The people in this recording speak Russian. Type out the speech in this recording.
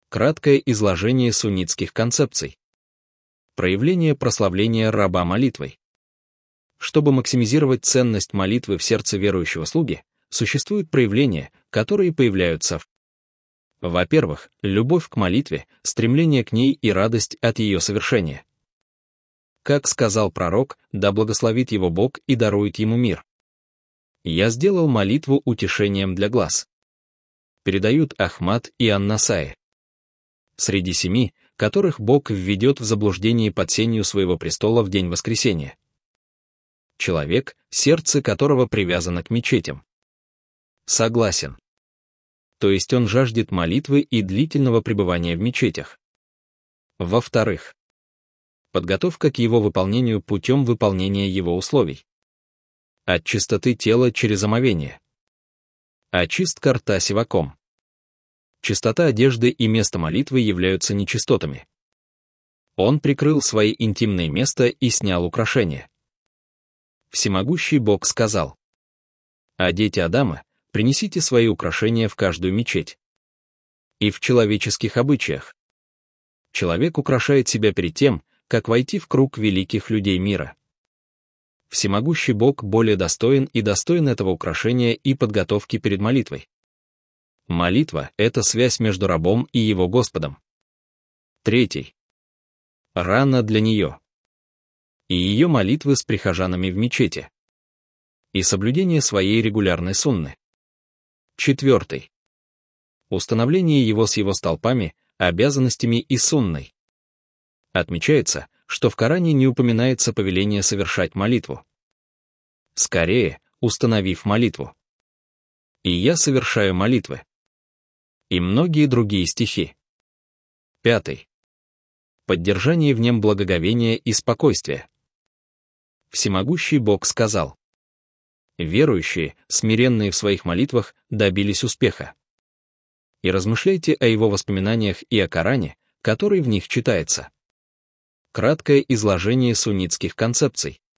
Краткое изложение суннитских концепций. Проявление прославления раба молитвой. Чтобы максимизировать ценность молитвы в сердце верующего слуги, существуют проявления, которые появляются во-первых, любовь к молитве, стремление к ней и радость от ее совершения. Как сказал пророк, да благословит его Бог и дарует ему мир. «Я сделал молитву утешением для глаз». Передают Ахмад и Ан-Насаи. Среди 7, которых Бог введет в заблуждение под сенью своего престола в день воскресения. Человек, сердце которого привязано к мечетям. Согласен. То есть он жаждет молитвы и длительного пребывания в мечетях. Во-вторых, подготовка к его выполнению путем выполнения его условий. От чистоты тела через омовение. Очистка рта сиваком. Чистота одежды и место молитвы являются нечистотами. Он прикрыл свои интимные места и снял украшения. Всемогущий Бог сказал: «А дети Адама, принесите свои украшения в каждую мечеть». И в человеческих обычаях. Человек украшает себя перед тем, как войти в круг великих людей мира. Всемогущий Бог более достоин и достоин этого украшения и подготовки перед молитвой. Молитва — это связь между рабом и его Господом. Третий. Рана для нее. И ее молитвы с прихожанами в мечети. И соблюдение своей регулярной сунны. Четвертый. Установление его с его столпами, обязанностями и сунной. Отмечается, что в Коране не упоминается повеление совершать молитву. Скорее, установив молитву. «И я совершаю молитвы». И многие другие стихи. Пятый. Поддержание в нем благоговения и спокойствия. Всемогущий Бог сказал: «Верующие, смиренные в своих молитвах, добились успеха». И размышляйте о его воспоминаниях и о Коране, который в них читается. Краткое изложение суннитских концепций.